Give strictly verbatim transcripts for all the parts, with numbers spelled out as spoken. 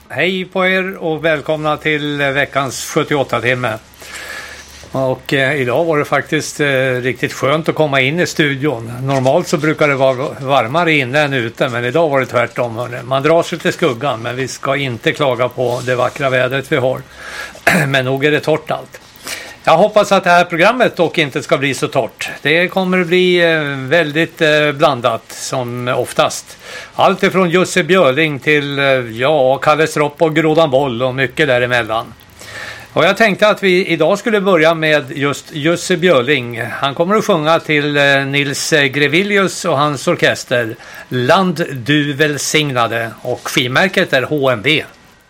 Hej på er och välkomna till veckans sjuttioåtta timme. Och eh, idag var det faktiskt eh, riktigt skönt att komma in i studion. Normalt så brukar det vara varmare inne än ute, men idag var det tvärtom. Hörni. Man drar sig till skuggan, men vi ska inte klaga på det vackra vädret vi har. Men nog är det torrt allt. Jag hoppas att det här programmet dock inte ska bli så torrt. Det kommer att bli eh, väldigt eh, blandat som oftast. Allt ifrån Jussi Björling till eh, ja, Kalle Stropp och Grodan Boll och mycket däremellan. Och jag tänkte att vi idag skulle börja med just Jussi Björling. Han kommer att sjunga till eh, Nils Grevilius och hans orkester Land du välsignade, och skivmärket är H M V.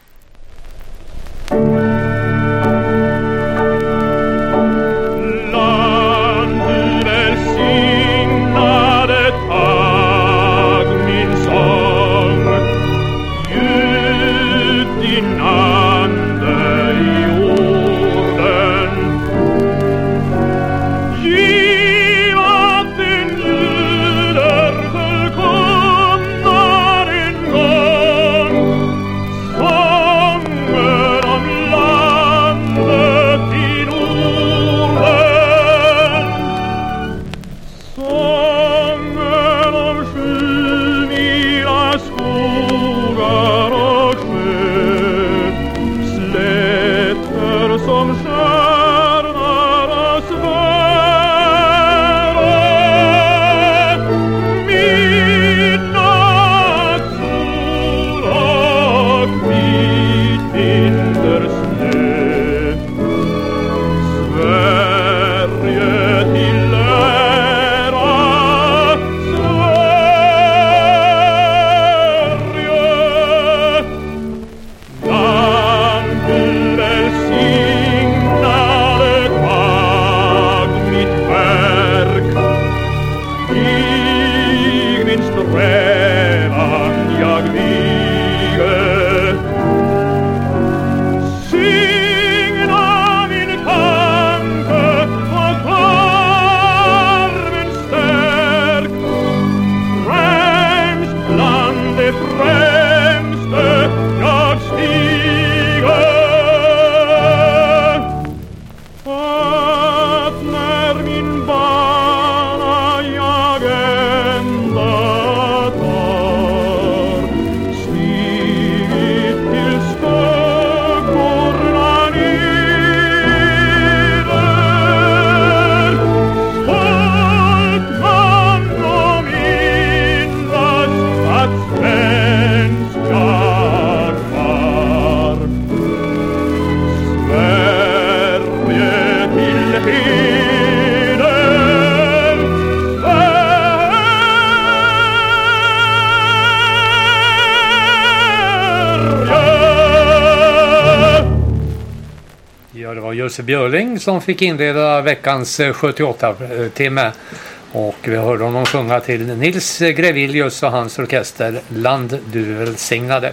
Jussi Björling som fick inleda veckans sjuttioåtta timme, och vi hörde honom sjunga till Nils Grevilius och hans orkester Land du välsignade.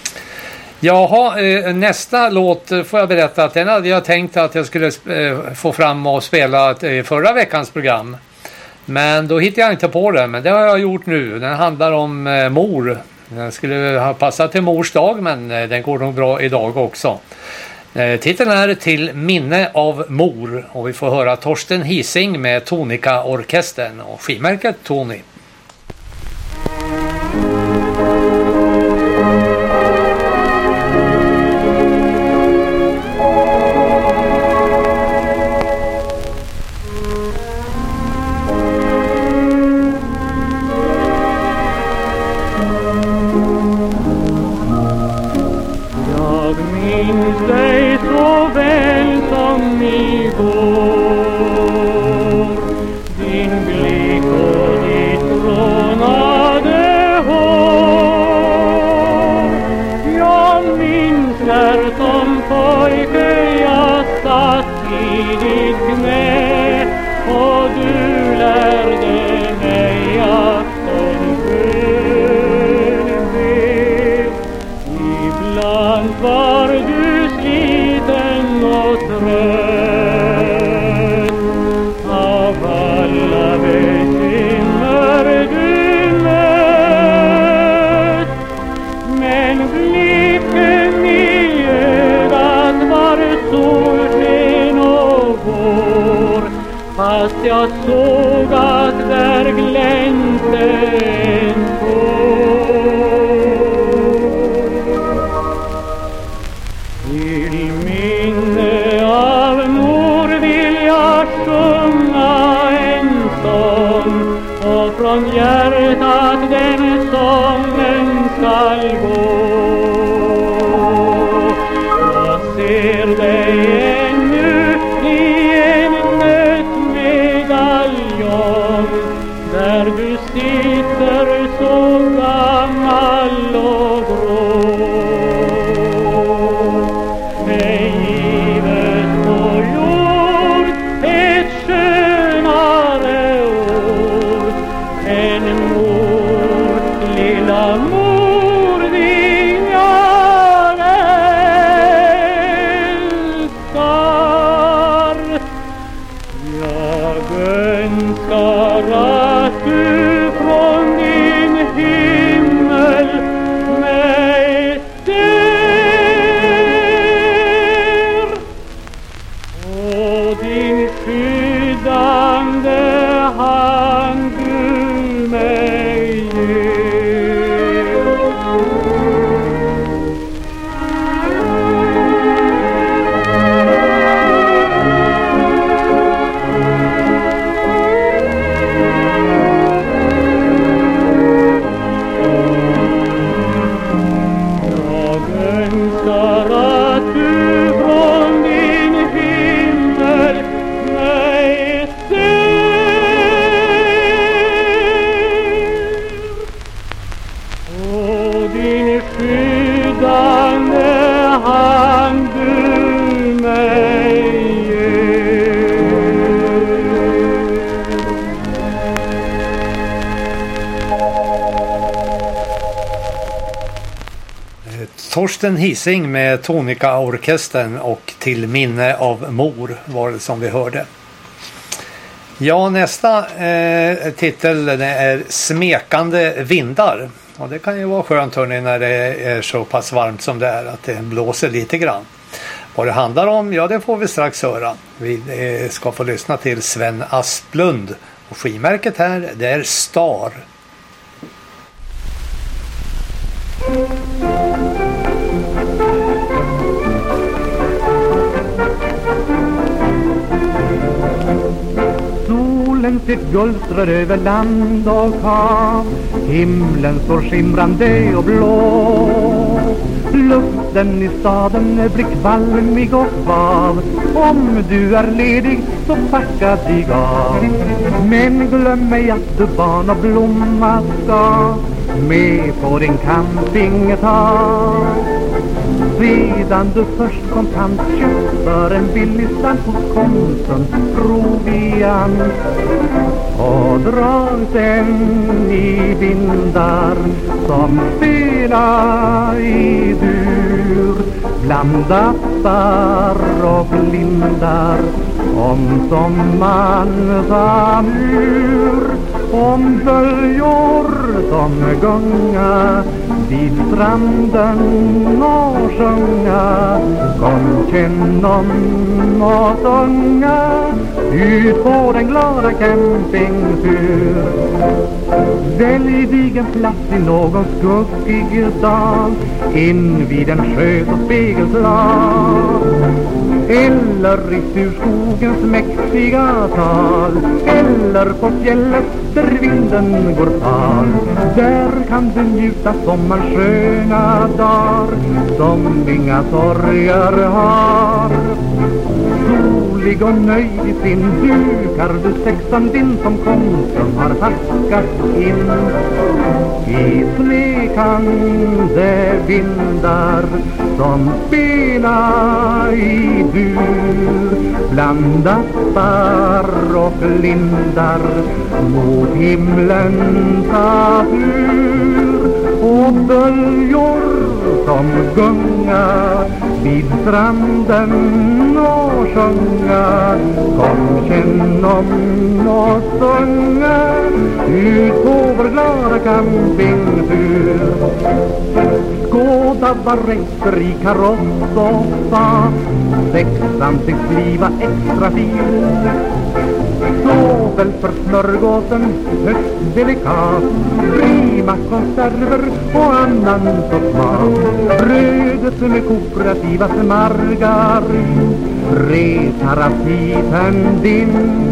Jaha, nästa låt får jag berätta att den hade jag tänkt att jag skulle få fram och spela i förra veckans program, men då hittade jag inte på den, men det har jag gjort nu. Den handlar om mor. Den skulle ha passat till mors dag, men den går nog bra idag också. Titeln är Till minne av mor, och vi får höra Torsten Hising med Tonika-orkestern och skivmärket Tony. Men blicken jag såg att där glänste en tår. Till minne av mor vill jag sjunga en sång, och från hjärtat den sången skall gå. Jag ser dig ännu i en nötmedaljong, där du sitter så gammal och grå. Ej givet på jord ett skönare ord än mor, lilla mor din jag älskar. Jag önskar att du från din himmel mig ser, och din skyddande hand du mig ger. Jag önskar att du från din himmel mig ser, och din skyddande hand du mig ger. Torsten Hising med Tonika-orkestern och Till minne av mor var det som vi hörde. Ja, nästa eh, titel det är Smekande vindar. Och det kan ju vara skönt hörni, när det är så pass varmt som det är, att det blåser lite grann. Vad det handlar om, ja det får vi strax höra. Vi eh, ska få lyssna till Sven Asplund. Och skimärket här, det är Star. Solen sitt gulstrar över land och hav, himlen står skimrande och blå. Luften i staden blir kvalmig och svav. Om du är ledig så packa dig av. Men glöm ej att du barn och blomma ska med på din campingtag. Sedan du först kontant köpt för en billig slant hos Konsum proviant och dra sen i vindar som spelar i dur, bland appar och lindar om sommarns amur, om böljor som gunga vid stranden och sjunga. Kom känn om och sjunga ut på den glada campingtur. Välj dig en plats i någon skuggig dal in vid en sjö så spegelklar, eller i surskogens mäktiga tal, eller på fjället där vinden går tal. Där kan du njuta sommarns sköna dar som inga sorger har. Solig och nöjd i sin dukar du sexan din som Konsum har haskat in. I smekande vindar som spelar i dur, bland appar och lindar mot himlens azur, och böljor som gunga vid stranden och sjunga. Kom känn om och sjunga ut på vår glada campingtur. Skåda barretter i kaross och fas, sexan tycks bliva extra fin. Så dubbel för smörgåsen, högst delikat. Prima konserver och annan sorts mat. Brödet med kooperativas margarin retar aptiten din.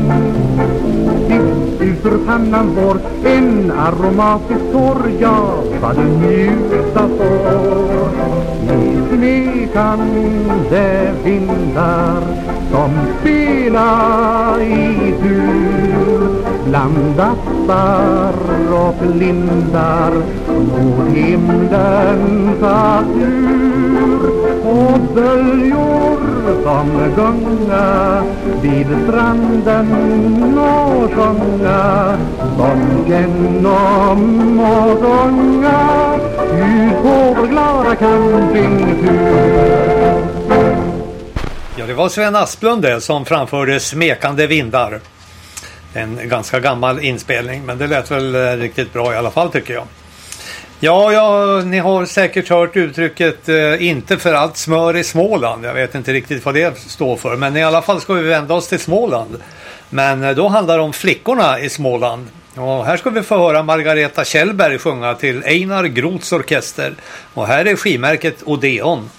Ut ur pannan vår en aromatisk tår, ja, vad du njuta får. I smekande vindar som spelar i dur, bland appar och lindar mot himlens azur. Och böljor som gunga vid stranden och sjunga som genom och sjunga ut på vår glada campingtur. Ja, det var Sven Asplund det som framförde Smekande vindar. En ganska gammal inspelning, men det lät väl riktigt bra i alla fall, tycker jag. Ja, ja, ni har säkert hört uttrycket eh, inte för allt smör i Småland. Jag vet inte riktigt vad det står för, men i alla fall ska vi vända oss till Småland. Men eh, då handlar det om flickorna i Småland. Och här ska vi få höra Margareta Kjellberg sjunga till Einar Groths orkester. Och här är skivmärket Odeon.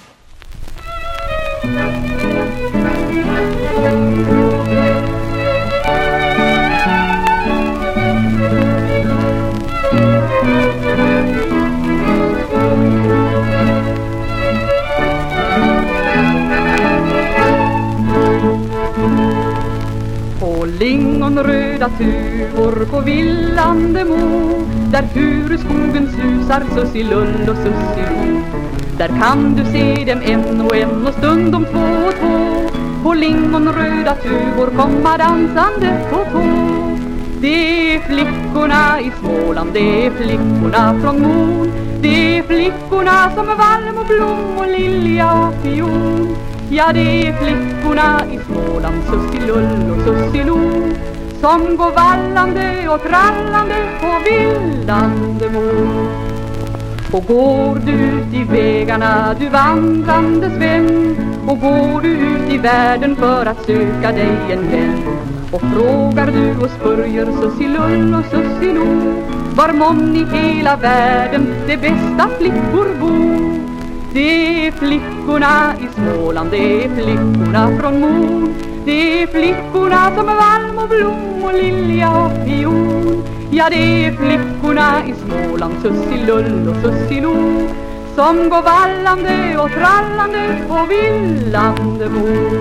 Lingonröda tuvor på villande mo, där furuskogen susar sussilull och sussilo. Där kan du se dem en och en och stundom två och två, på lingonröda tuvor komma dansande på tå. Det är flickorna i Småland, det är flickorna från Mon. Det är flickorna som är valm och blom och lilja och fion. Ja, det är flickorna i Småland, sussilull och sussilo, som går vallande och trallande på vildande mo. Och går du ut i vägarna, du vandrandes vän, och går du ut i världen för att söka dig en vän, och frågar du och spörjer sussilull och sussilo, var mån i hela världen de bästa flickor bor. Det är flickorna i Småland, det är flickorna från Mon. Det är flickorna som är valm och blom och lilja och fion. Ja, det är flickorna i Småland, sussilull och sussilo, som går vallande och trallande på villande mo.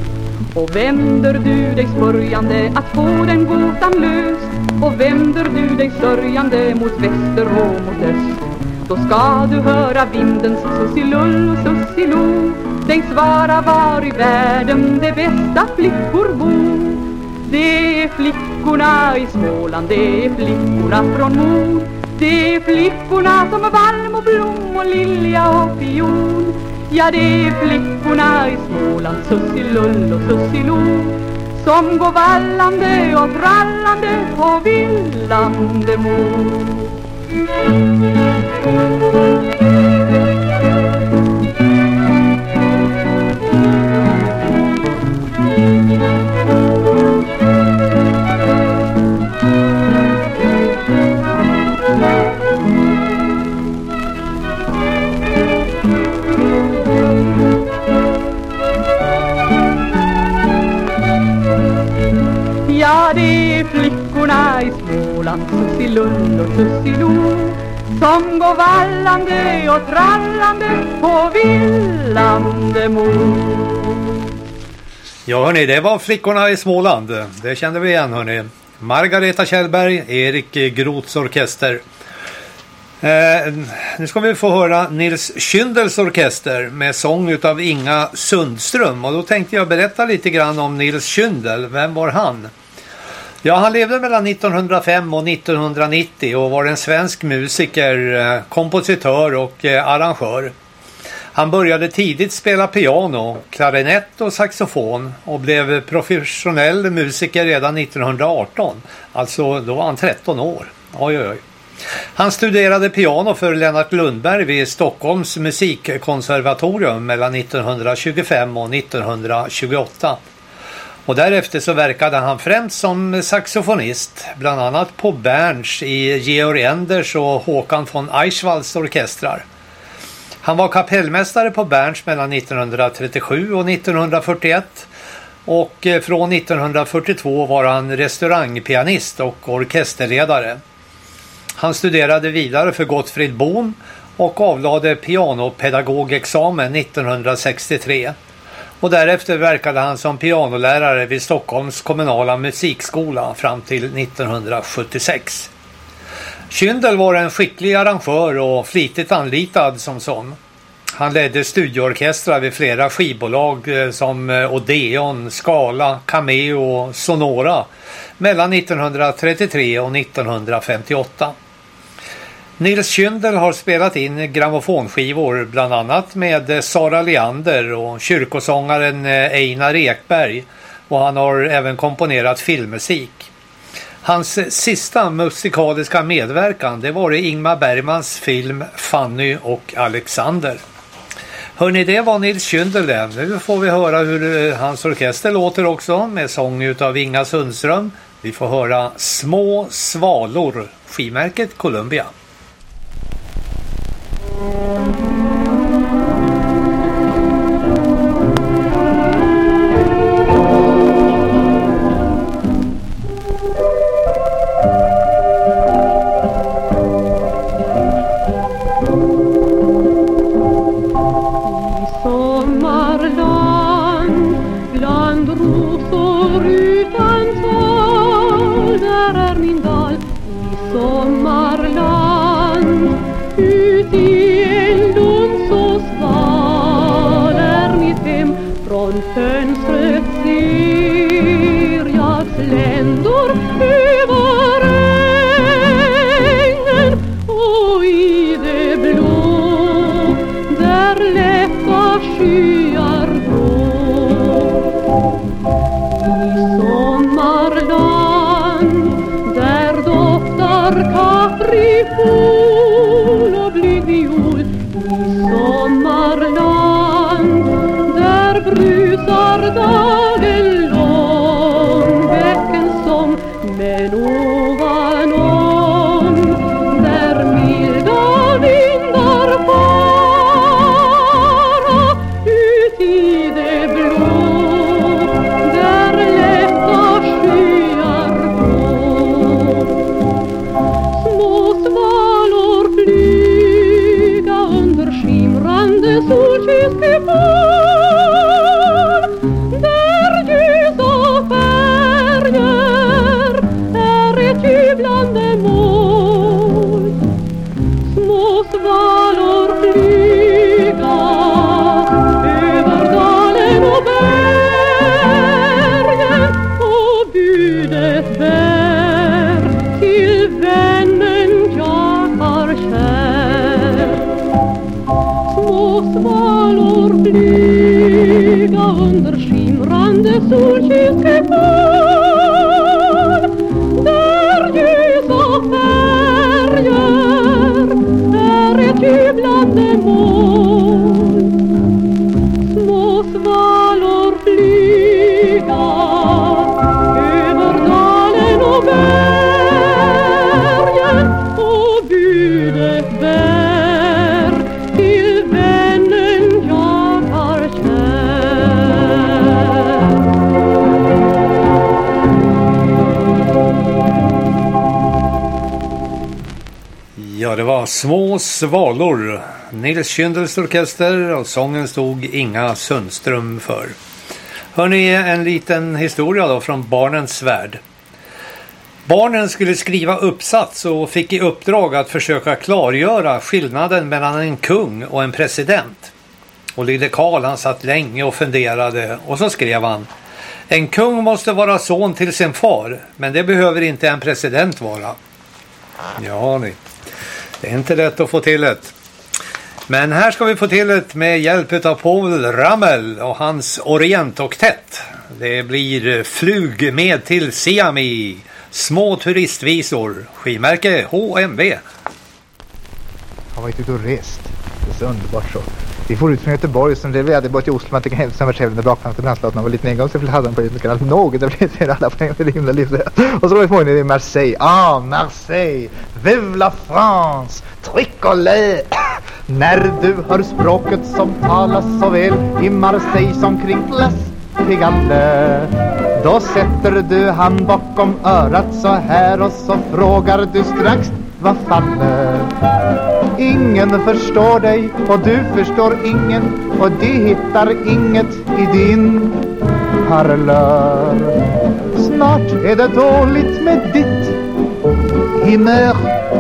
Och vänder du dig spörjande att få den gåtan löst, och vänder du dig sörjande mot väster och mot öst, då ska du höra vindens sussilull och sussilo dig svara var i världen de bästa flickor bor. Det är flickorna i Småland, det är flickorna från Mon. Det är flickorna som är valm och blom och lilja och fion. Ja, det är flickorna i Småland, sussilull och sussilo, som går vallande och trallande på villande mo. Ja, det är flickorna i Småland, sussilull och sussilo, som går vallande och trallande på villande mo. Ja, hörni, det var flickorna i Småland. Det kände vi igen, hörni. Margareta Kjellberg, Erik Groths orkester. Eh, nu ska vi få höra Nils Kyndels orkester med sång utav Inga Sundström. Och då tänkte jag berätta lite grann om Nils Kyndel. Vem var han? Ja, han levde mellan nittonhundrafem och nittonhundranittio och var en svensk musiker, kompositör och arrangör. Han började tidigt spela piano, klarinett och saxofon och blev professionell musiker redan nittonhundraarton. Alltså då var han tretton år. Oj, oj, oj. Han studerade piano för Lennart Lundberg vid Stockholms musikkonservatorium mellan nittonhundratjugofem och nittonhundratjugoåtta. Och därefter så verkade han främst som saxofonist, bland annat på Berns i Georg Enders och Håkan von Eichwalds orkestrar. Han var kapellmästare på Berns mellan nittonhundratrettiosju och nittonhundrafyrtioett och från nittonhundrafyrtiotvå var han restaurangpianist och orkesterledare. Han studerade vidare för Gottfrid Bohm och avlade pianopedagogexamen nittonhundrasextiotre. Och därefter verkade han som pianolärare vid Stockholms kommunala musikskola fram till nittonhundrasjuttiosex. Schindel var en skicklig arrangör och flitigt anlitad som sån. Han ledde studieorkestrar vid flera skivbolag som Odeon, Scala, Cameo och Sonora mellan nittonhundratrettiotre och nittonhundrafemtioåtta. Nils Schindel har spelat in grammofonskivor bland annat med Sara Leander och kyrkosångaren Einar Ekberg, och han har även komponerat filmmusik. Hans sista musikaliska medverkan det var i Ingmar Bergmans film Fanny och Alexander. Hörrni, det var Nils Schindel det. Nu får vi höra hur hans orkester låter också med sång utav Inga Sundström. Vi får höra Små svalor, skivmärket Columbia. Fönstret ser jag sländor över ängen, och i det blå där lätta skyar går. I sommarland där doftar kaprifol och blygviol. I sommarland där brusar dagen lång, bäckens sång, men ovanom där milda vindar fara ut i det blå där lätta skyar går. Små svalor flyga under skimrande solkyskepål, svalor flyga över dalen och bergen, och budet bär till vännen jag har kär. Små svalor flyga under skimrande solkyskepål, där ljusa färger jublande mål. Små svalor flyga över dalen och bergen, och budet bär till vännen jag har kär. Ja, det var Små svalor, Nils Schindels orkester, och sången stod Inga Sundström för. Hörrni, en liten historia då från barnens värld. Barnen skulle skriva uppsats och fick i uppdrag att försöka klargöra skillnaden mellan en kung och en president. Och lille Karl han satt länge och funderade, och så skrev han: en kung måste vara son till sin far, men det behöver inte en president vara. Ja, ni. Det är inte lätt att få till ett. Men här ska vi få till ett med hjälp av Paul Ramel och hans Orientoktett. Det blir Flug med till Siami, små turistvisor, skivmärke H M V. Jag har varit ute och rest. Det är så underbart så. Vi får ut från Göteborg, som det vi hade bort i Oslo, man tycker hem som var trevligt bakfram till brandslåten och var lite engång, så vi hade den på ljudet, allt något, det blev alla poäng till det himla livet. Och så var vi på i Marseille. Ah, Marseille! Vive la France! Tricolé! När du hör språket som talas så väl i Marseille som kring Place Pigalle, då sätter du hand bakom örat så här och så frågar du strax: vad faller? Ingen förstår dig och du förstår ingen, och de hittar inget i din parlör. Snart är det dåligt med ditt humör.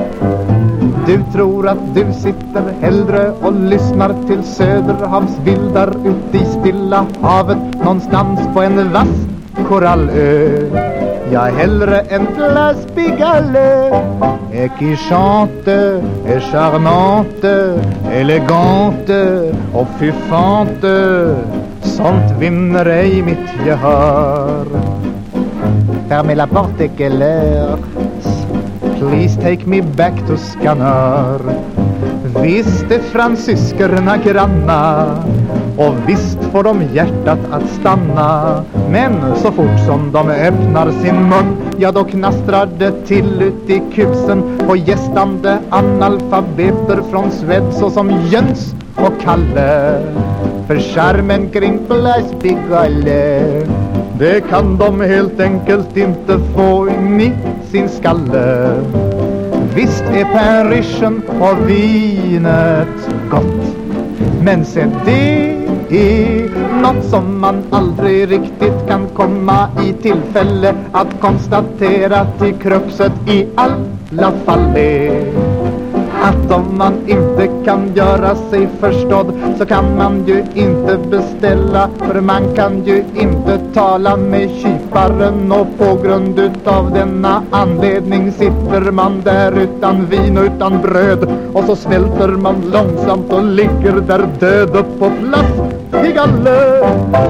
Du tror att du sitter hellre och lyssnar till Söderhavsvildar ute i Stilla havet, någonstans på en vass korallö. Ja, hellre en Place Pigalle, et qui chante, est charmante, élégante och fufante. Sånt vinner ej mitt gehör. Fermez la porte, quelle heure? Please take me back to Skanör. Visst är fransyskerna granna, och visst får de hjärtat att stanna. Men så fort som de öppnar sin mun, ja då knastrar det till ut i kusen på gästande analfabeter från Sved, så som Jöns och Kalle. För charmen kring Place Pigalle, det kan de helt enkelt inte få in i sin skalle. Visst är Parisen och vinet gott, men se det är något som man aldrig riktigt kan komma i tillfälle att konstatera, till kruxet i alla fall är att om man inte kan göra sig förstådd så kan man ju inte beställa, för man kan ju inte tala med kyparen, och på grund utav denna anledning sitter man där utan vin och utan bröd, och så svälter man långsamt och ligger där död upp på Place Pigalle.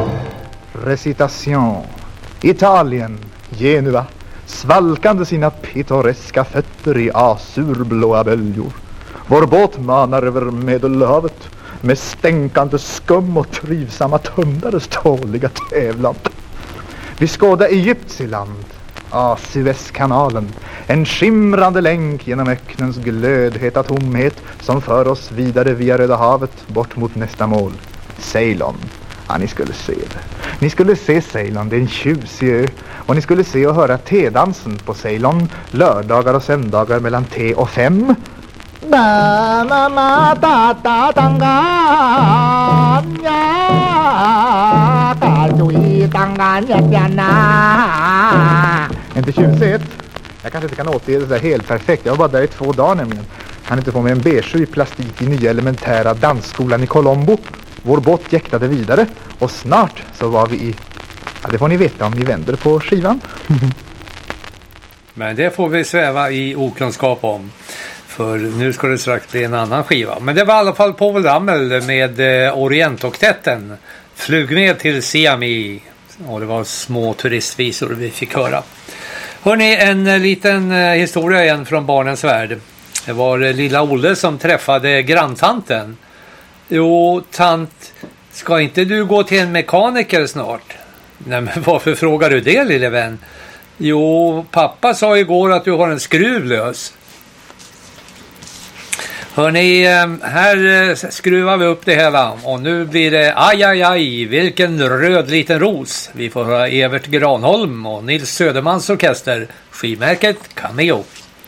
Recitation. Italien, Genua, svalkande sina pittoreska fötter i azurblåa böljor. Vår båt manar över Medelhavet med stänkande skum och trivsamma tundares tåliga tävlan. Vi skådar Egyptiland, ah, Suezkanalen, en skimrande länk genom öknens glödheta tomhet som för oss vidare via Röda havet bort mot nästa mål, Ceylon. Ja, ni skulle se det. Ni skulle se Ceylon, det är en tjusig ö. Och ni skulle se och höra tedansen på Ceylon lördagar och söndagar mellan te och fem. Da, na, na, da, da, danga, ja, kaltui, danga, njäpjana. Inte tjusigt. Jag kanske inte kan återge det där helt perfekt. Jag var bara där i två dagar nämligen. Han inte få med en beige i plastik i nya elementära dansskolan i Colombo. Vår båt jäktade vidare och snart så var vi i... Ja, det får ni veta om ni vänder på skivan. Men det får vi sväva i okunskap om. För nu ska det strax bli en annan skiva. Men det var i alla fall Povel Ramel med eh, Orientoktetten. Flug med till Siami. Och det var små turistvisor vi fick höra. Hörrni, en eh, liten eh, historia igen från barnens värld. Det var eh, lilla Olle som träffade granntanten. Jo, tant, ska inte du gå till en mekaniker snart? Nej, men varför frågar du det, lille vän? Jo, pappa sa igår att du har en skruv lös. Hörrni, här skruvar vi upp det hela. Och nu blir det aj, aj, aj, vilken röd liten ros. Vi får höra Evert Granholm och Nils Södermans orkester. Skivmärket Cameo.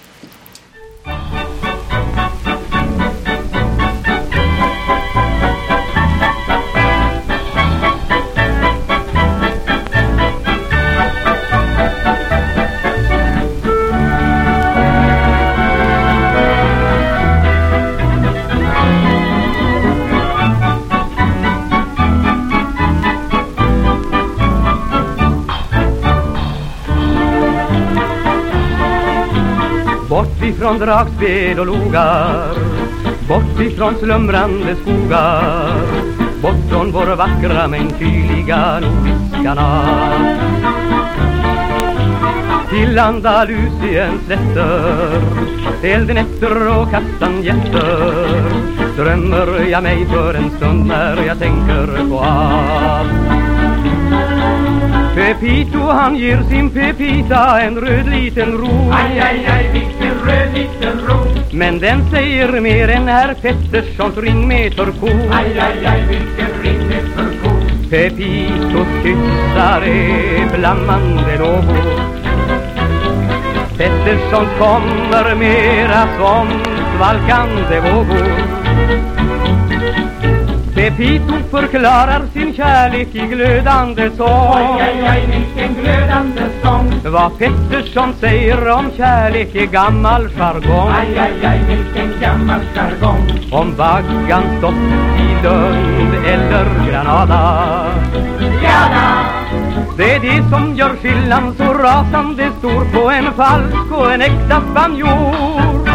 Bort ifrån dragspel och logar, bort ifrån slumrande skogar, bort från vår vackra men kyliga nordiska natt. Till Andalusiens slätter, eldnätter och kastanjetter, drömmer jag mig för en stund när jag tänker på allt. Pepito han ger sin Pepita en röd liten ros. Aj, aj, aj, vilken röd liten ros. Men den säger mer än herr Petterssons ringmeterkort. Aj, aj, aj, vilken ringmeterkort. Pepitos kyssar är flammande lovord. Petterssons kommer mera som svalkande vågor. Pepito förklarar sin kärlek i glödande sång. Aj, aj, aj, vilken glödande sång. Vad Pettersson säger om kärlek är gammal jargong. Aj, aj, aj, vilken gammal jargong. Om vaggan stått i Lund eller Granada. Jada! Det är det som gör skillnaden så rasande stor på en falsk och en äkta spanjor.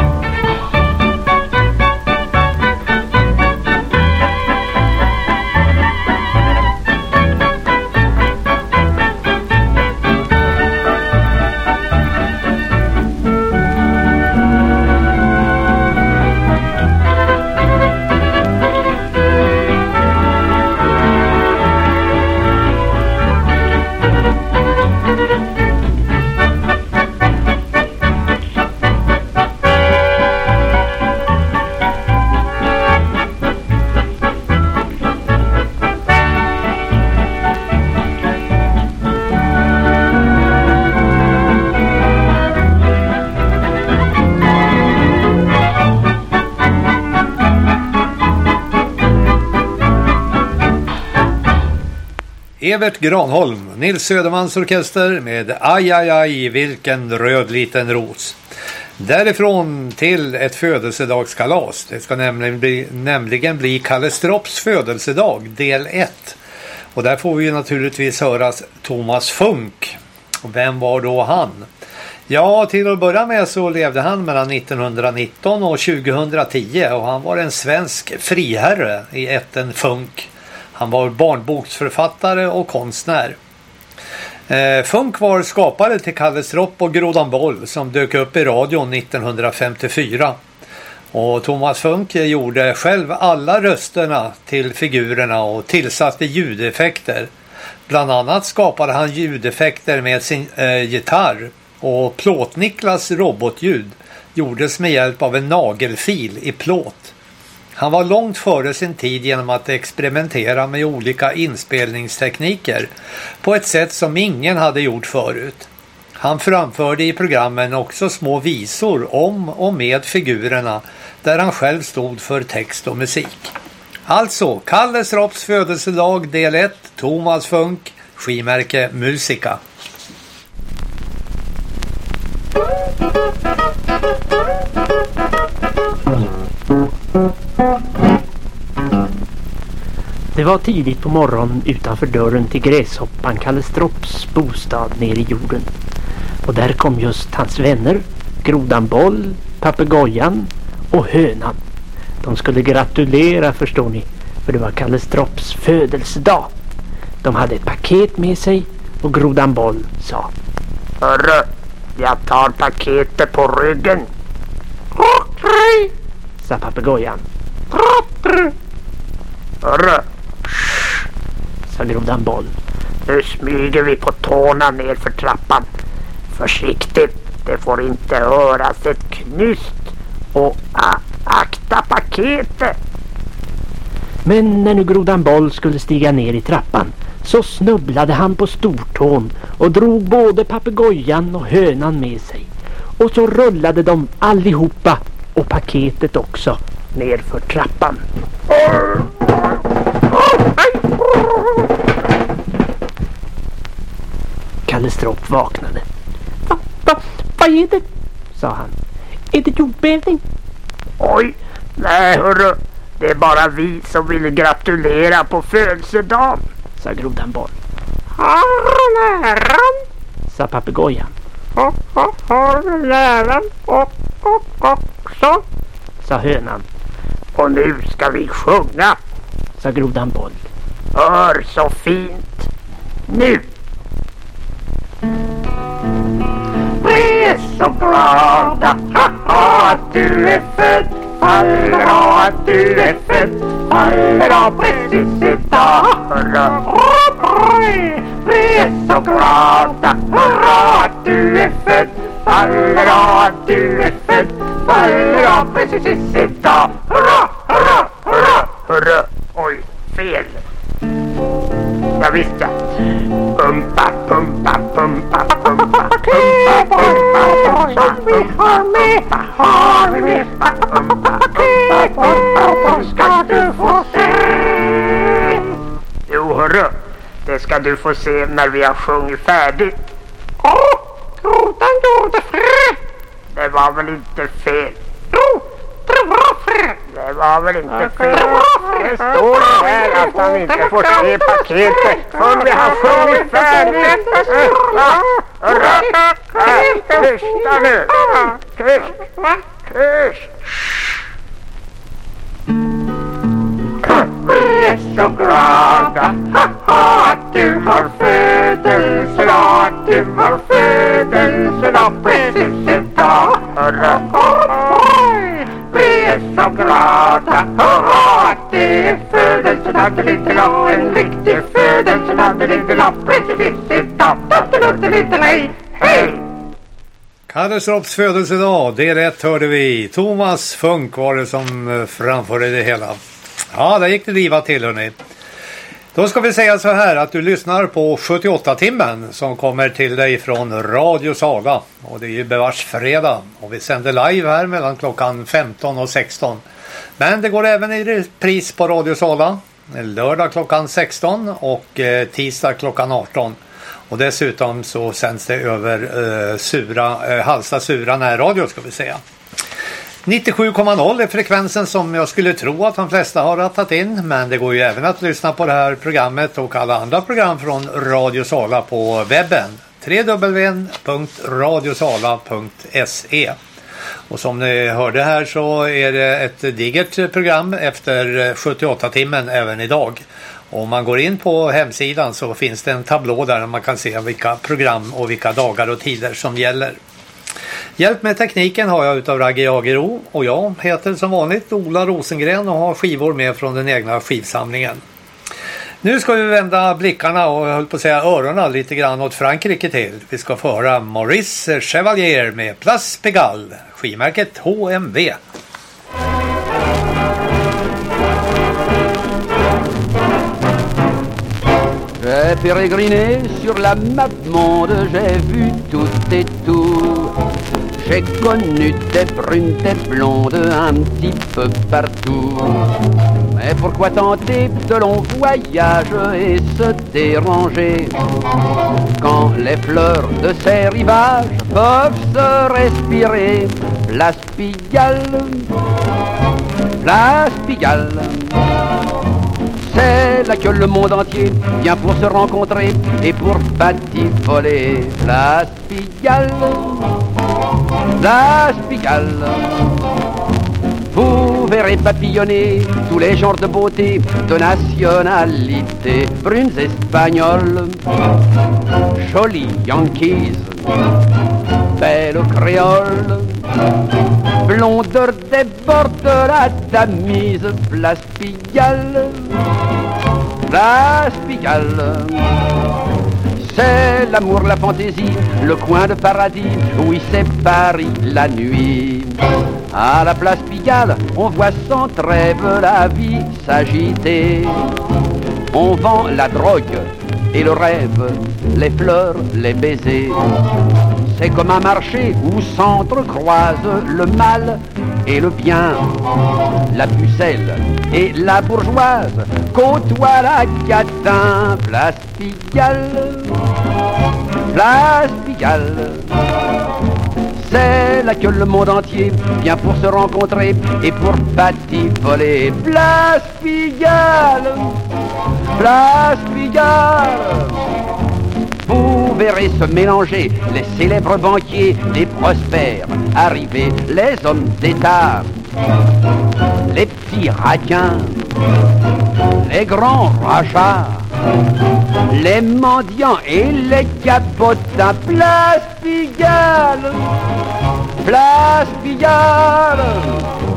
Evert Granholm, Nils Södermans orkester med Aj, aj, aj, vilken röd liten ros. Därifrån till ett födelsedagskalas. Det ska nämligen bli, nämligen bli Kalle Stropps födelsedag, del ett. Och där får vi ju naturligtvis höras Thomas Funk. Och vem var då han? Ja, till att börja med så levde han mellan nittonhundranitton och tjugohundratio och han var en svensk friherre i ätten Funk. Han var barnboksförfattare och konstnär. Eh, Funk var skapare till Kalle Stropp och Grodan Boll som dök upp i radion nittonhundrafemtiofyra. Och Thomas Funk gjorde själv alla rösterna till figurerna och tillsatte ljudeffekter. Bland annat skapade han ljudeffekter med sin eh, gitarr och Plåt-Niklas robotljud gjordes med hjälp av en nagelfil i plåt. Han var långt före sin tid genom att experimentera med olika inspelningstekniker på ett sätt som ingen hade gjort förut. Han framförde i programmen också små visor om och med figurerna där han själv stod för text och musik. Alltså, Kalle Stropps födelsedag del ett, Thomas Funk, skimärke Musica. Det var tidigt på morgonen utanför dörren till gräshoppan Kalle Stropps bostad nere i jorden. Och där kom just hans vänner, Grodan Boll, Papegojan och Hönan. De skulle gratulera, förstår ni, för det var Kalle Stropps födelsedag. De hade ett paket med sig och Grodan Boll sa: Hörru, jag tar paketet på ryggen. Okej, sa Papegojan. Hörru, sa Grodan Boll. nu smyger vi på tårna ner för trappan. Försiktigt, det får inte höras ett knyst. Och a- akta paketet. Men när nu Grodan Boll skulle stiga ner i trappan så snubblade han på stortån och drog både Papegojan och Hönan med sig. Och så rullade de allihopa och paketet också ner för trappan. Kalle Stropp vaknade. Va, va, vad är det? Sa han. Är det jordbävning? Oj, nej hörru, det är bara vi som vill gratulera på födelsedagen, Sa Grodan Boll. Har läran? Sa Papegojan. Och, och, har läran och, och också. Sa Hönan. Och nu ska vi sjunga. Sa Grodan Boll. Hör så fint. Nu. Vi är så glada att du är född. Hurra att du är född, hurra precis idag. Hurra, vi är så glada. Hurra att du är född, hurra att du är född, hurra precis idag. Hurra, hurra, hurra, hurra. Oj, fel. Jag visste. Pumpa, pumpa, pumpa, pumpa, pumpa, pumpa, pumpa. Vi har med, har vi med. Pumpa, pumpa, pumpa, ska du få se. Jo, hörru. Det ska du få se när vi har sjungit färdigt. Åh, grodan gjorde fel. Det var väl inte fel. Jo, det var fel. Det var väl inte fel. Det står här att han inte får se paketet förrän vi har sjungit färdigt. Tysta nu. Tyst. Tyst. Vi är så glada att du har födelsedag, att du har födelsedag precis idag. Vi är så glada att det är födelsedag till lite glad, en riktig födelsedag till lite glad precis idag. Dotter lite nej, hej! Kallerstorps födelsedag, det är rätt hörde vi. Thomas Funk var det som framförde det hela. Ja, där gick det liva till hörni. Då ska vi säga så här att du lyssnar på sjuttioåtta-timmen som kommer till dig från Radio Sala. Och det är ju bevars fredag och vi sänder live här mellan klockan femton och sexton. Men det går även i repris på Radio Sala lördag klockan sexton och eh, tisdag klockan arton. Och dessutom så sänds det över eh, Sura, eh, Halsta Sura närradio ska vi säga. nittiosju komma noll är frekvensen som jag skulle tro att de flesta har rattat in. Men det går ju även att lyssna på det här programmet och alla andra program från Radio Sala på webben. w w w punkt radiosala punkt se. Och som ni hörde här så är det ett digert program efter sjuttioåtta-timmen även idag. Och om man går in på hemsidan så finns det en tablå där man kan se vilka program och vilka dagar och tider som gäller. Hjälp med tekniken har jag utav Ragge Jagero och jag heter som vanligt Ola Rosengren och har skivor med från den egna skivsamlingen. Nu ska vi vända blickarna och jag höll på att säga öronen lite grann åt Frankrike till. Vi ska få höra Maurice Chevalier med Place Pigalle, skivmärket H M V. J'ai pérégriné sur la map monde, j'ai vu tout et tout. J'ai connu des brunes, des blondes, un petit peu partout. Mais pourquoi tenter de longs voyages et se déranger quand les fleurs de ces rivages peuvent se respirer? Place Pigalle, Place Pigalle, c'est là que le monde entier vient pour se rencontrer et pour batifoler. Place Pigalle, Place Pigalle, vous verrez papillonner tous les genres de beauté, de nationalité. Brunes espagnoles, jolies yankees, belles créoles, blondeur des bords de la Tamise. Place Pigalle, Place Pigalle, c'est l'amour, la fantaisie, le coin de paradis. Oui, c'est Paris la nuit. À la Place Pigalle, on voit sans trêve la vie s'agiter. On vend la drogue et le rêve, les fleurs, les baisers. C'est comme un marché où s'entrecroisent le mal et le bien. La pucelle et la bourgeoise côtoient la catin. Place Pigalle, Place Pigalle, c'est là que le monde entier vient pour se rencontrer et pour batifoler. Place Pigalle, Place Pigalle, vous verrez se mélanger les célèbres banquiers, les prospères arrivés, les hommes d'État, les petits radiens, les grands rachats, les mendiants et les capotins. Place Pigalle, Place Pigalle,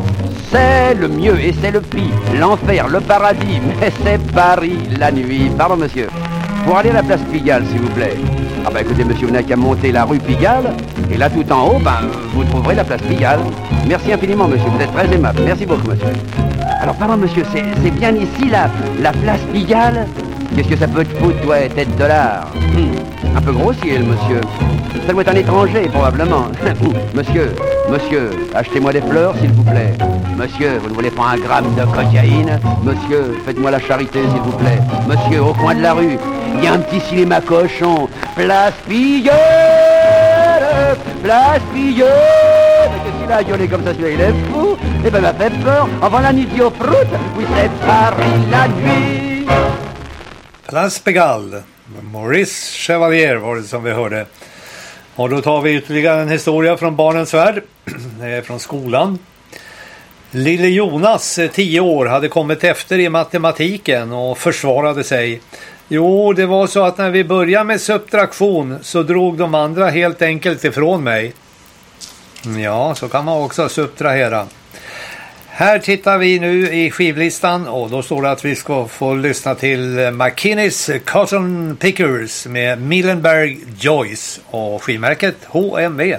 C'est le mieux et c'est le pis, l'enfer, le paradis, mais c'est Paris la nuit. Pardon monsieur, pour aller à la place Pigalle s'il vous plaît. Ah bah écoutez monsieur, vous n'avez qu'à monter la rue Pigalle, et là tout en haut, ben vous trouverez la place Pigalle. Merci infiniment monsieur, vous êtes très aimable, merci beaucoup monsieur. Alors pardon monsieur, c'est, c'est bien ici la, la place Pigalle? Qu'est-ce que ça peut te foutre toi, tête de l'art? hum, Un peu grossier le monsieur. Ça doit être un étranger probablement. Monsieur, monsieur, achetez-moi des fleurs s'il vous plaît. Monsieur, vous ne voulez pas un gramme de cocaïne? Monsieur, faites-moi la charité s'il vous plaît. Monsieur, au coin de la rue, il y a un petit cinéma cochon. Place Pigalle, place Pigalle. Mais qu'est-ce qu'il a gueulé comme ça, celui-là, il est fou. Eh ben, m'a fait peur. Avant la nuit au fruit, oui, c'est Paris la nuit. Place Pigalle. Maurice Chevalier var det som vi hörde. Och då tar vi ytterligare en historia från barnens värld. Det är från skolan. Lille Jonas, tio år, hade kommit efter i matematiken och försvarade sig. Jo, det var så att när vi började med subtraktion så drog de andra helt enkelt ifrån mig. Ja, så kan man också subtrahera. Här tittar vi nu i skivlistan och då står det att vi ska få lyssna till McKinney's Cotton Pickers med Millenberg Joyce och skivmärket H M V.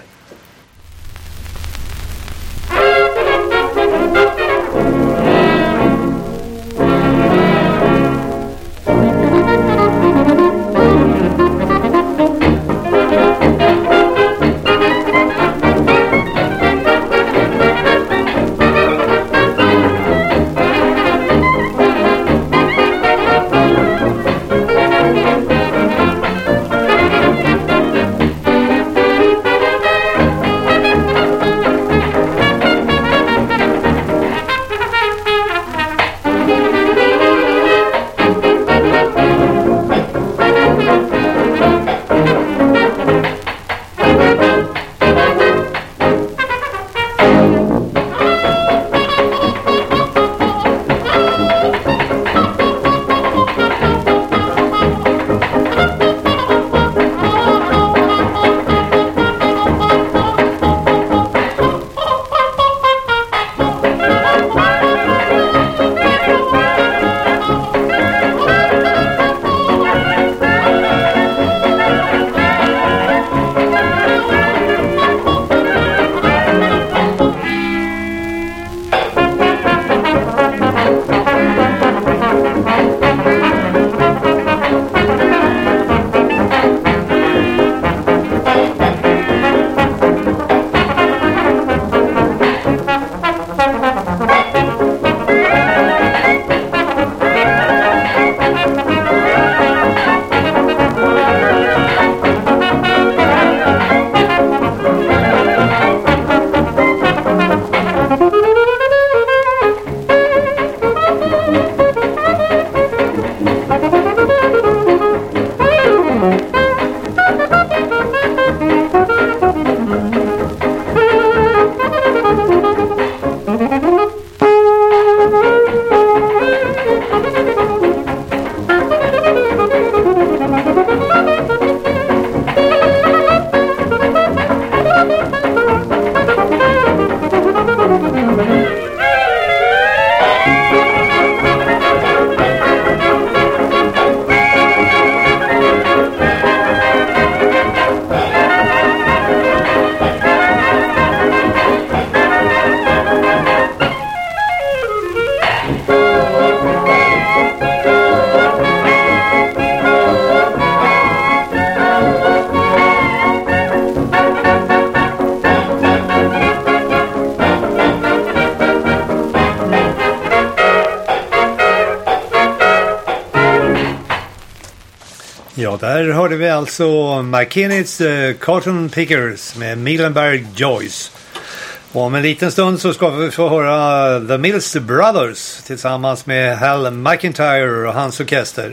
Ja, där hörde vi alltså McKinney's uh, Cotton Pickers med Millenberg Joyce. Och om en liten stund så ska vi få höra The Mills Brothers tillsammans med Hal McIntyre och hans orkester.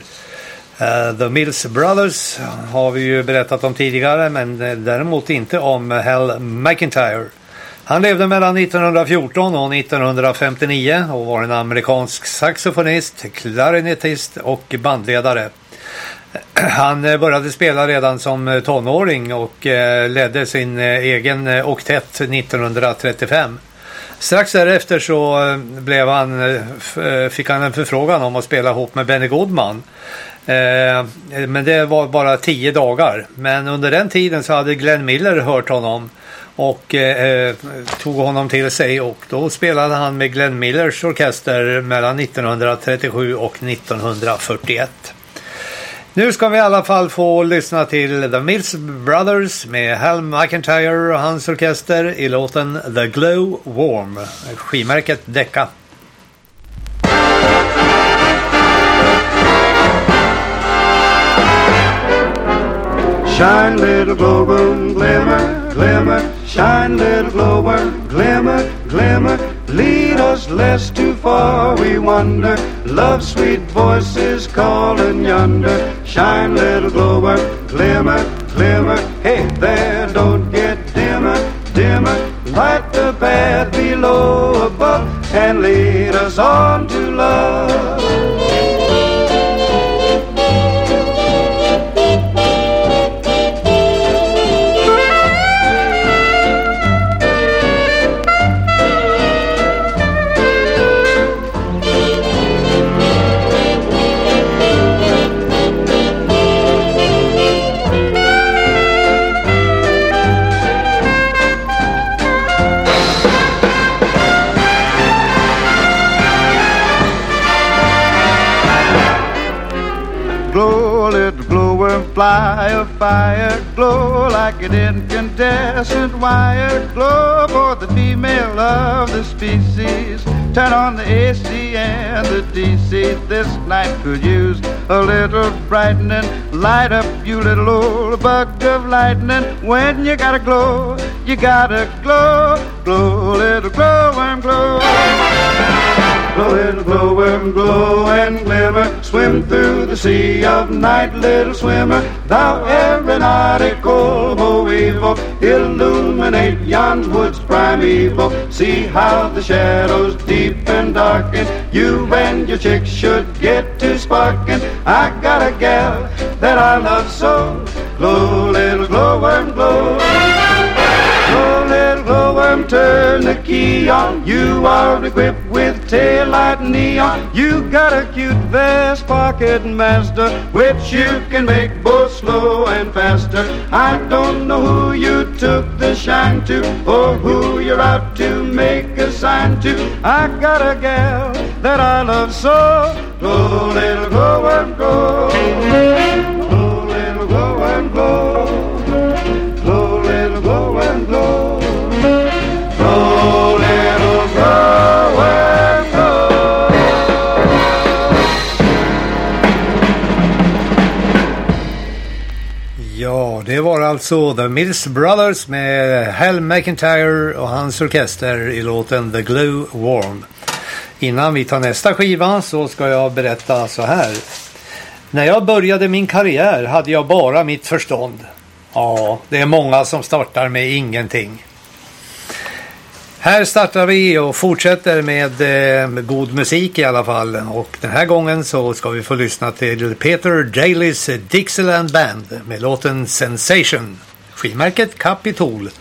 Uh, The Mills Brothers har vi ju berättat om tidigare, men däremot inte om Hal McIntyre. Han levde mellan nittonhundrafjorton och nittonhundrafemtionio och var en amerikansk saxofonist, klarinettist och bandledare. Han började spela redan som tonåring och ledde sin egen oktett nittonhundratrettiofem. Strax därefter så blev han, fick han en förfrågan om att spela ihop med Benny Goodman. Men det var bara tio dagar. Men under den tiden så hade Glenn Miller hört honom och eh, tog honom till sig, och då spelade han med Glenn Millers orkester mellan nittonhundratrettiosju och nittonhundrafyrtioett. Nu ska vi i alla fall få lyssna till The Mills Brothers med Hal McIntyre och hans orkester i låten The Glow Warm, skivmärket Decca. Shine little glow worm, glimmer, glimmer. Shine little glow worm, glimmer, glimmer. Lead us lest too far we wander. Love's sweet voices calling yonder. Shine little glow worm, glimmer, glimmer. Hey there, don't get dimmer, dimmer. Light the path below above and lead us on to love. Fly a fire, glow like an incandescent wire. Glow for the female of the species. Turn on the A C and the D C. This night could use a little brightening. Light up, you little old bug of lightning. When you gotta glow, you gotta glow. Glow, little glowworm, glow. Glow, little glowworm, glow and glimmer. Swim through the sea of night, little swimmer. Thou aeronautical boevo, illuminate yon woods primeval. See how the shadows deep and darken. You and your chick should get to sparking. I got a gal that I love so. Glow, little glowworm, glow. Glow, little glowworm, turn the key on. You are equipped with taillight neon. You got a cute vest pocket master, which you can make both slow and faster. I don't know who you took the shine to, or who you're out to make a sign to. I got a gal that I love so. Glow, little glowworm, glow. Glow, little glowworm, glow. Glow, little glowworm, glow. Glow, little glowworm, glow. Ja, det var alltså The Mills Brothers med Hal McIntyre och hans orkester i låten The Glow Warm. Innan vi tar nästa skiva så ska jag berätta så här. När jag började min karriär hade jag bara mitt förstånd. Ja, det är många som startar med ingenting. Här startar vi och fortsätter med, med god musik i alla fall. Och den här gången så ska vi få lyssna till Peter Daly's Dixieland Band med låten Sensation. Skivmärket Capitol.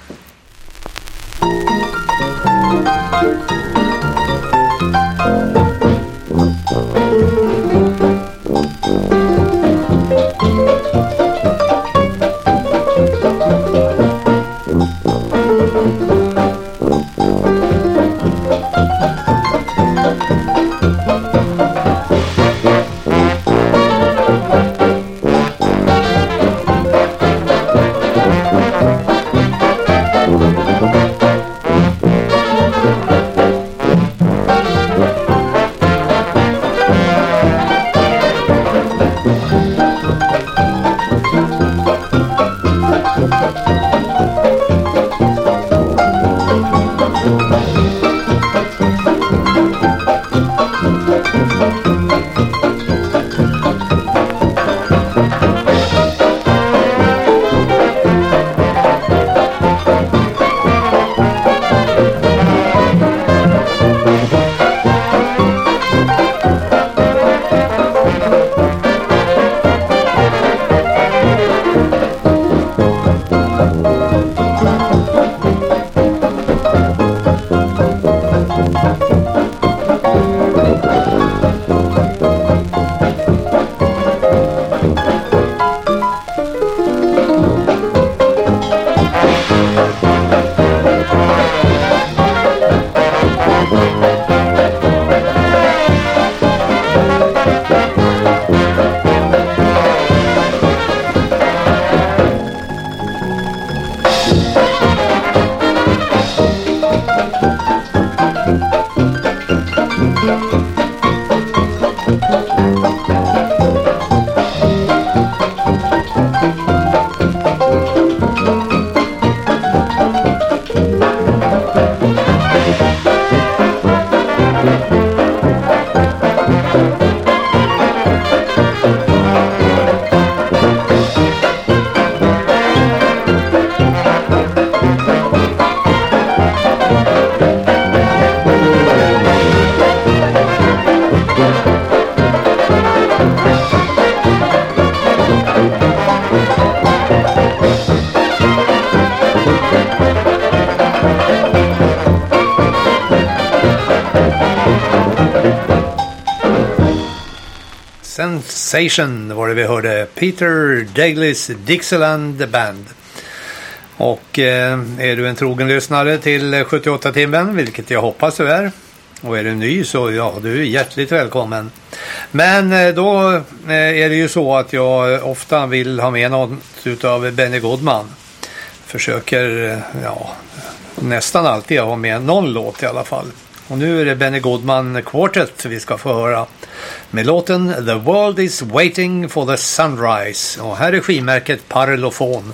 Sensation var det vi hörde. Peter Douglas Dixieland Band. Och eh, är du en trogen lyssnare till sjuttioåtta-timmen, vilket jag hoppas du är, och är du ny så ja, du är hjärtligt välkommen. Men eh, då eh, är det ju så att jag ofta vill ha med något utav Benny Goodman. Försöker, eh, ja, nästan alltid ha med någon låt i alla fall. Och nu är det Benny Goodman Quartet vi ska få höra med låten The World is Waiting for the Sunrise. Och här är skivmärket Parlophone.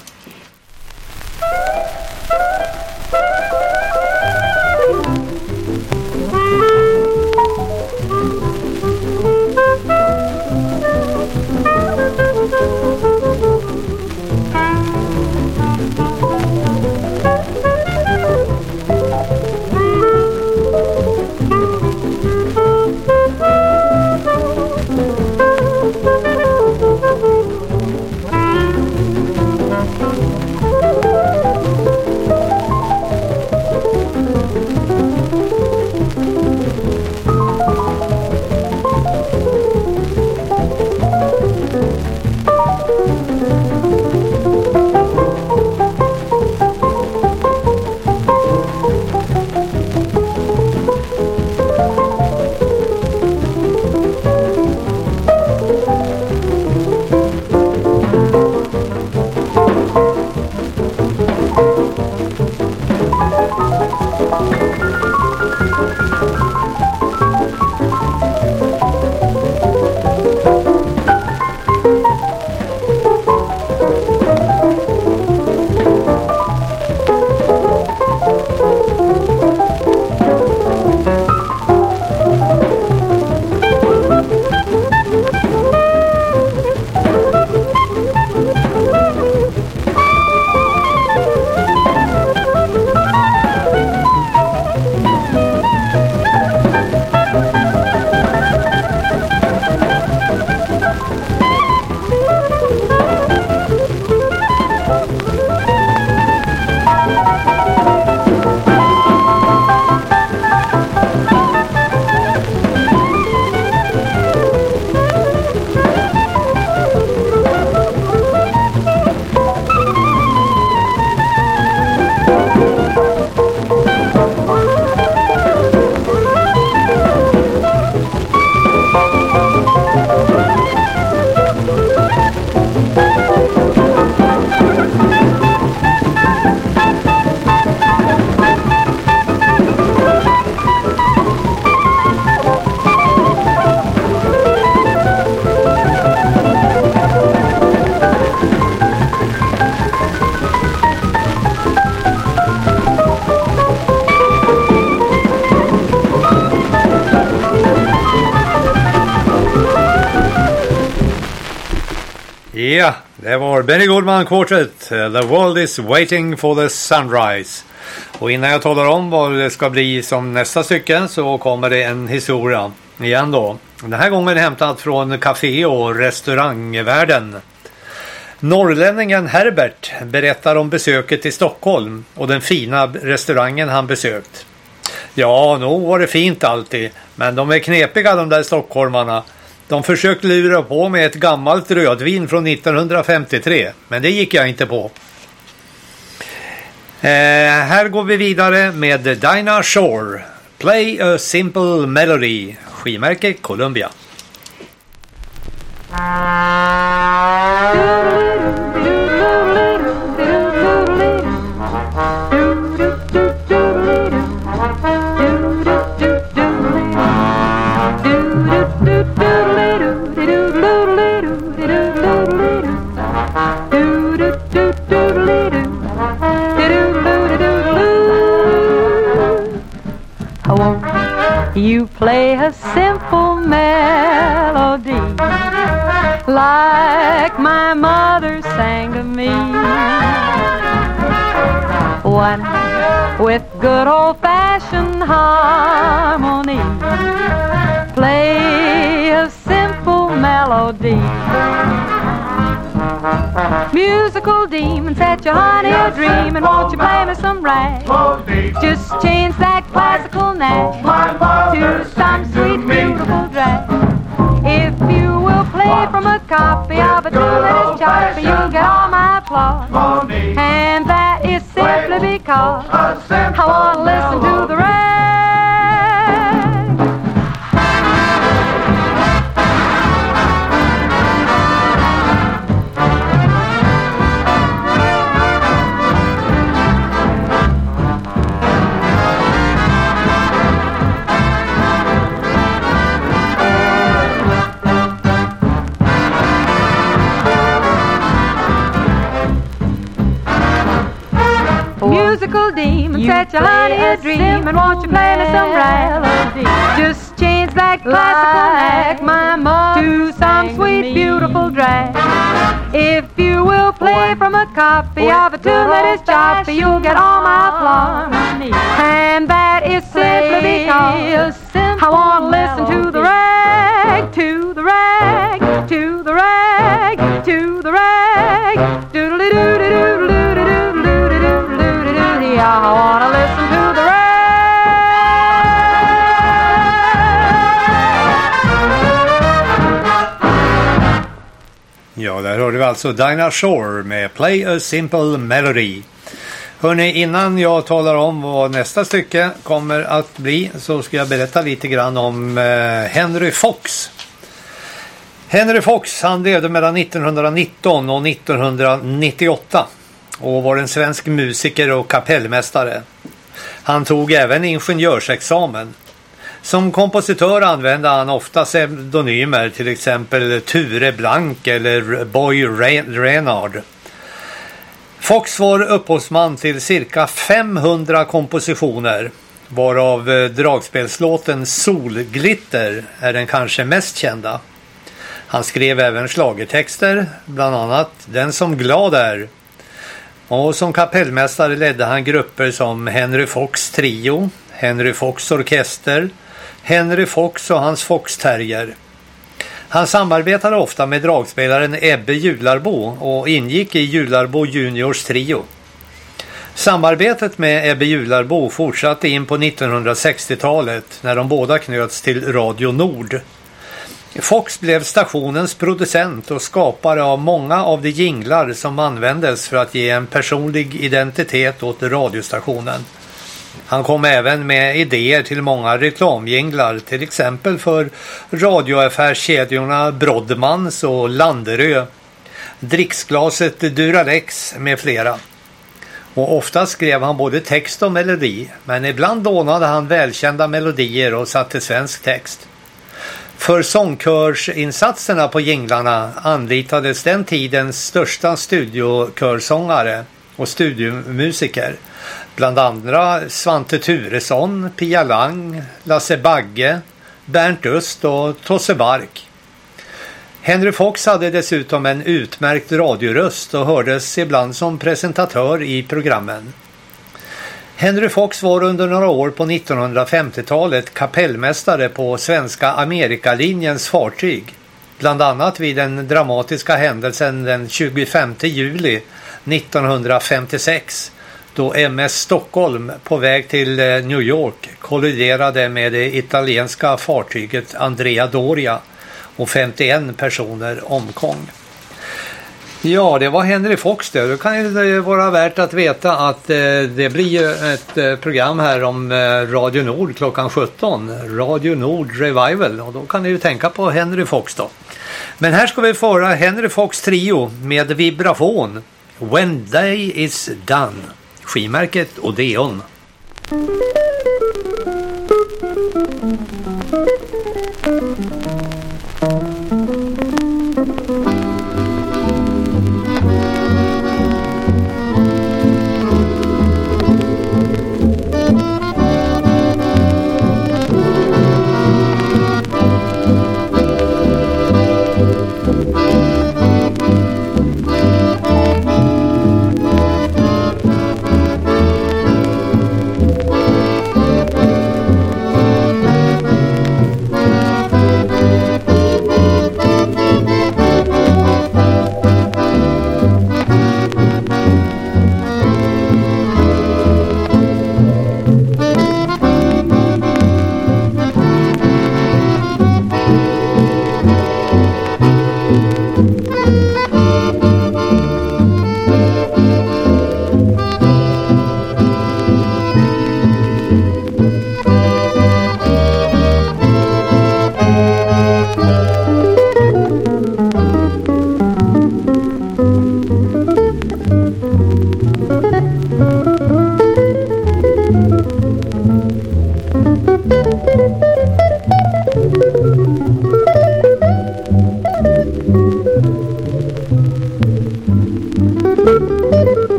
Ja, det var Benny Goodman Quartet. The World is Waiting for the Sunrise. Och innan jag talar om vad det ska bli som nästa stycke så kommer det en historia igen då. Den här gången hämtad från café- och restaurangvärlden. Norrlänningen Herbert berättar om besöket i Stockholm och den fina restaurangen han besökt. Ja, nog var det fint alltid, men de är knepiga de där stockholmarna. De försökte lura på med ett gammalt rödvin från nittonhundrafemtiotre, men det gick jag inte på. Eh, här går vi vidare med Dinah Shore. Play a Simple Melody. Skivmärke Columbia. You play a simple melody like my mother sang to me, one with good old-fashioned harmony. Play a simple melody. Musical demon, set your honey a dream, and won't you play me some rag? Just change that classical nag to some sweet beautiful drag. If you will play play from a copy of a two-letter choppy, you'll get all my applause. And that is simply because I want to listen to the rag. Musical demon, You set your play honey a a dream, and won't you play me some melody. rag? Just change that classical Like act my mother to some sang to sweet, me. beautiful drag. If you will play from a copy With of a two-letter choppy, you'll get all my applause. And that is simply because I want to listen to the rag, to the rag, to the rag, to the rag. Doodle-doo-doo-doo-doo-doo-doo-doo-doo-doo-doo-doo. I want to listen to the rag. Ja, där hörde vi alltså Dinah Shore med Play a Simple Melody. Hörrni, innan jag talar om vad nästa stycke kommer att bli så ska jag berätta lite grann om eh, Henry Fox. Henry Fox, han levde mellan nittonhundranitton och nittonhundranittioåtta och var en svensk musiker och kapellmästare. Han tog även ingenjörsexamen. Som kompositör använde han ofta pseudonymer, till exempel Ture Blank eller Boy Renard. Fox var upphovsman till cirka femhundra kompositioner, varav dragspelslåten Solglitter är den kanske mest kända. Han skrev även schlagertexter, bland annat Den som glad är. Och som kapellmästare ledde han grupper som Henry Fox Trio, Henry Fox Orkester, Henry Fox och hans Fox-terrier. Han samarbetade ofta med dragspelaren Ebbe Jularbo och ingick i Jularbo Juniors trio. Samarbetet med Ebbe Jularbo fortsatte in på nittonhundrasextiotalet när de båda knöts till Radio Nord. Fox blev stationens producent och skapare av många av de jinglar som användes för att ge en personlig identitet åt radiostationen. Han kom även med idéer till många reklamjinglar, till exempel för radioaffärskedjorna Brodmans och Landerö, dricksglaset Duralex med flera. Och ofta skrev han både text och melodi, men ibland lånade han välkända melodier och satte svensk text. För sångkörsinsatserna på jinglarna anlitades den tidens största studiokörsångare och studiomusiker. Bland andra Svante Turesson, Pia Lang, Lasse Bagge, Bernt Öst och Tosse Bark. Henry Fox hade dessutom en utmärkt radioröst och hördes ibland som presentatör i programmen. Henry Fox var under några år på nittonhundrafemtiotalet kapellmästare på Svenska Amerikalinjens fartyg. Bland annat vid den dramatiska händelsen den tjugofemte juli nittonhundrafemtiosex då M S Stockholm på väg till New York kolliderade med det italienska fartyget Andrea Doria och femtioen personer omkom. Ja, det var Henry Fox det. Då kan det vara värt att veta att eh, det blir ett eh, program här om eh, Radio Nord klockan sjutton. Radio Nord Revival. Och då kan ni ju tänka på Henry Fox då. Men här ska vi föra Henry Fox Trio med vibrafon. When Day is Done. Skimärket Odeon.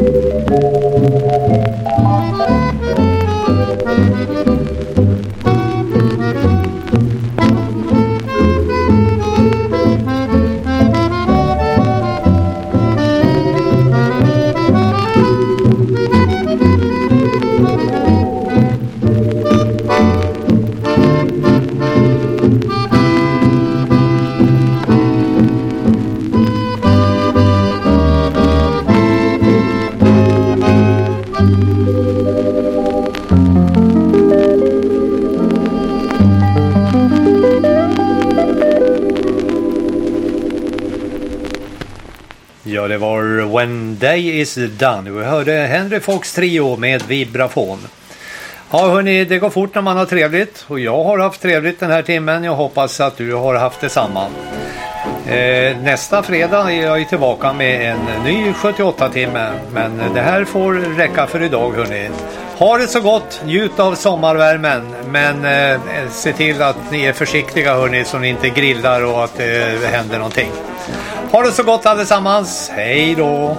Ja, det var When Day Is Done. Vi hörde Henry Fox Trio med vibrafon. Ja hörni, det går fort när man har trevligt. Och jag har haft trevligt den här timmen. Jag hoppas att du har haft detsamma. Eh, nästa fredag är jag tillbaka med en ny sjuttioåtta-timme. Men det här får räcka för idag hörni. Ha det så gott, njut av sommarvärmen. Men eh, se till att ni är försiktiga hörni, så ni inte grillar och att det eh, händer någonting. Ha det så gott allesammans. Hej då!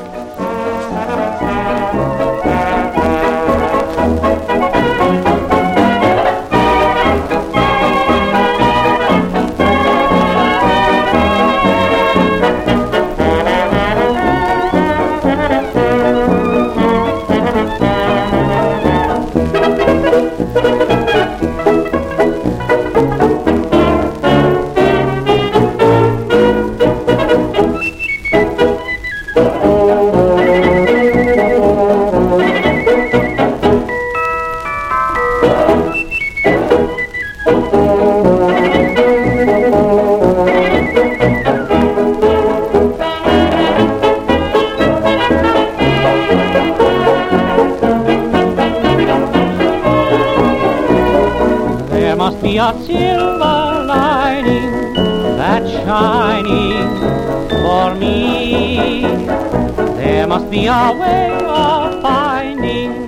A silver lining that's shining for me. There must be a way of finding